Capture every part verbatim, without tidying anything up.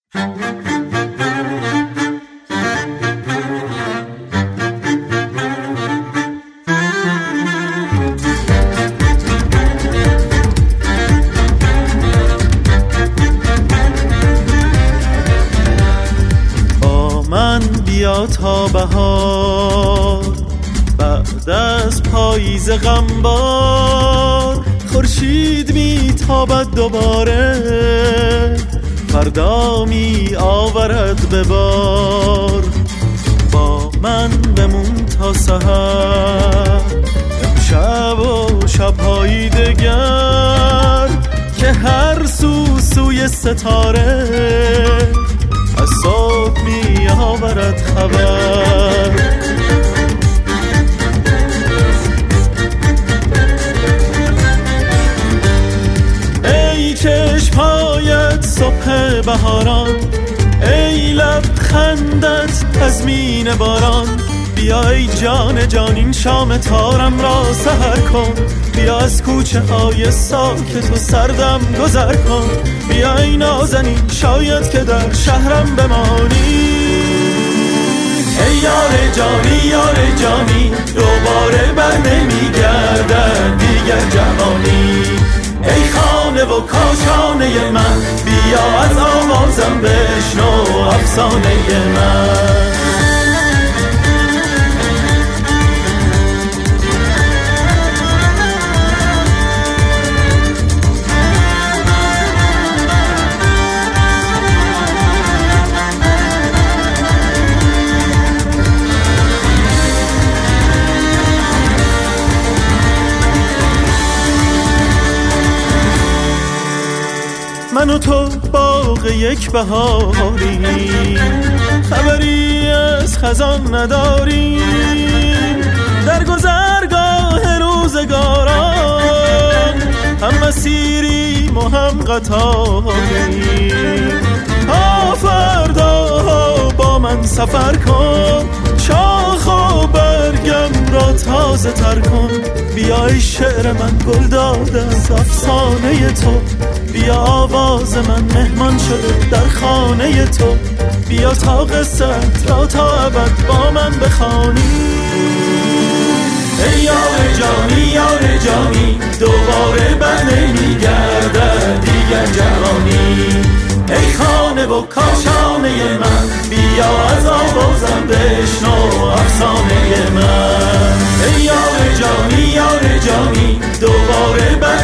با من بیا تا بهار، بعد از پاییز غمبار خورشید میتابد دوباره، فردا می آورد به بار. با من بمون تا سحر، امشب و شب‌های دگر، که هر سو سوی ستاره از صبح می آورد خبر. ای چشم‌هایت صبح بهاران، ای لبخندت تضمین باران، بیا ای جان جان این شام تارم را سحر کن، بیا از کوچه های ساکت و سردم گذر کن، بیا ای نازنین شاید که در شهرم بمانی. ای یار جانی یار جانی، دوباره بر نمیگردد دیگر جوانی. ای خانه و کاشانه من، بیا از آوازم بشنو افسانه من. من و تو باغ یک بهاریم، خبری از خزان نداریم، در گذرگاه روزگاران هم مسیریم و هم قطاریم. تا فردا با من سفر کن، شاخ و برگم را تازه تر کن، بیا ای شعر من گل داده از افسانه تو، بیا آواز من مهمان شده در خانه تو، بیا تا قصت را تا ابد با من بخوانی. ای یار جانی یار جانی، دوباره بر نمیگردد دیگر جوانی. ای خانه و کاشانه من، بیا از آوازم بشنو افسانه من. ای یار جانی یار جانی، دوباره بر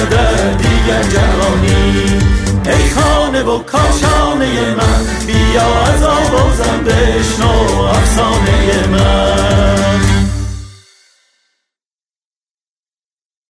نمیگردد دیگر جوانی. ای خانه و کاشانه من، بیا